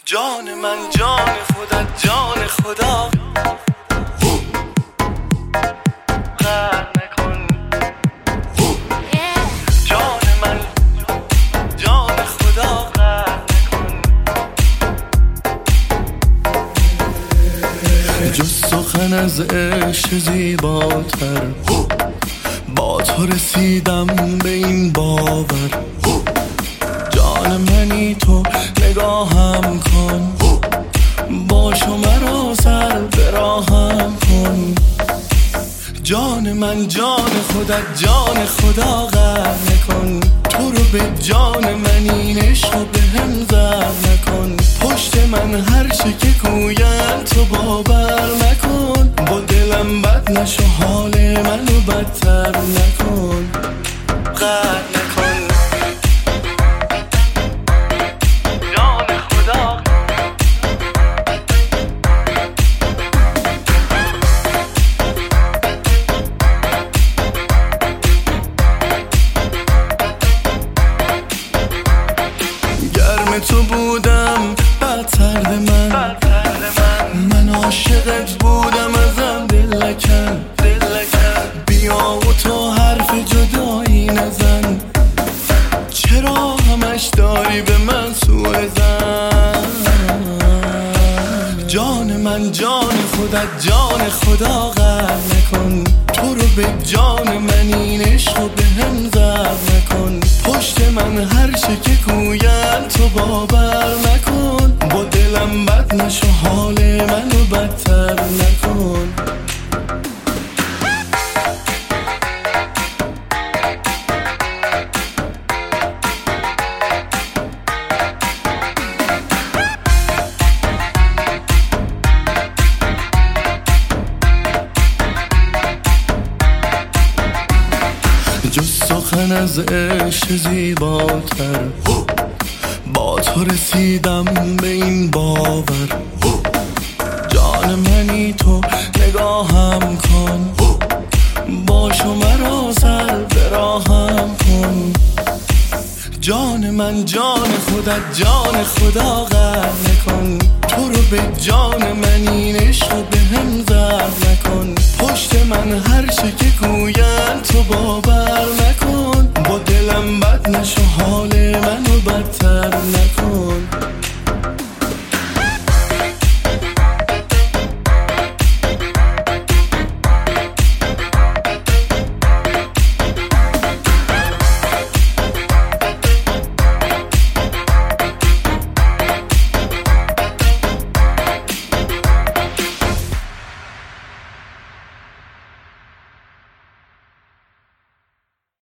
جان من جان خودت جان خدا قهر نکن. جان من جان خدا قهر نکن. جز سخن از عشق زیباتر با تو رسیدم به این باور. جان منی تو نگاهم کن، باش و مرا سر به راهم کن. جان من جان خودت جان خدا قهر نکن. تو رو به جان من این عشق رو به هم زهر نکن. پشت من هر چی که گوین تو باور نکن. با دلم بد نشو حال منو بدتر نکن. قهر نکن. تو بودم بدتر من عاشقت بودم ازم دل نکن. بیا و تو حرف جدایی نزن. چرا همش داری به من سوء زن؟ جان من جان خودت جان خدا قهر نکن. تو رو به جان من این عشق رو به هم زهر نکن. پشت من هر چی که گوین تو باور نکن. با دلم بد نشو حال منو بدتر نکن. جز سخن از عشق زیباتر با تو رسیدم به این باور. جان منی تو نگاهم کن، باش و مرا سر به راهم کن. جان من جان خودت جان خدا قهر نکن. تو رو به جان من این عشق رو به هم زهر نکن. پشت من هر چی که گوین تو باور